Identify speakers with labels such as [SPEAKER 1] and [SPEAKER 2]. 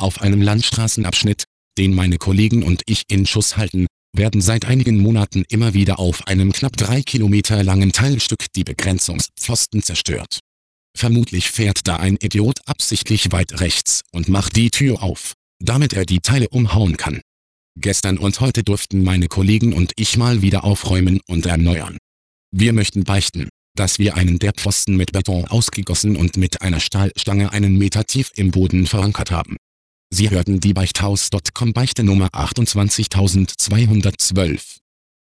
[SPEAKER 1] Auf einem Landstraßenabschnitt, den meine Kollegen und ich in Schuss halten, werden seit einigen Monaten immer wieder auf einem knapp 3 Kilometer langen Teilstück die Begrenzungspfosten zerstört. Vermutlich fährt da ein Idiot absichtlich weit rechts und macht die Tür auf, damit er die Teile umhauen kann. Gestern und heute durften meine Kollegen und ich mal wieder aufräumen und erneuern. Wir möchten beichten, dass wir einen der Pfosten mit Beton ausgegossen und mit einer Stahlstange einen Meter tief im Boden verankert haben. Sie hörten die Beichthaus.com Beichte Nummer 28212.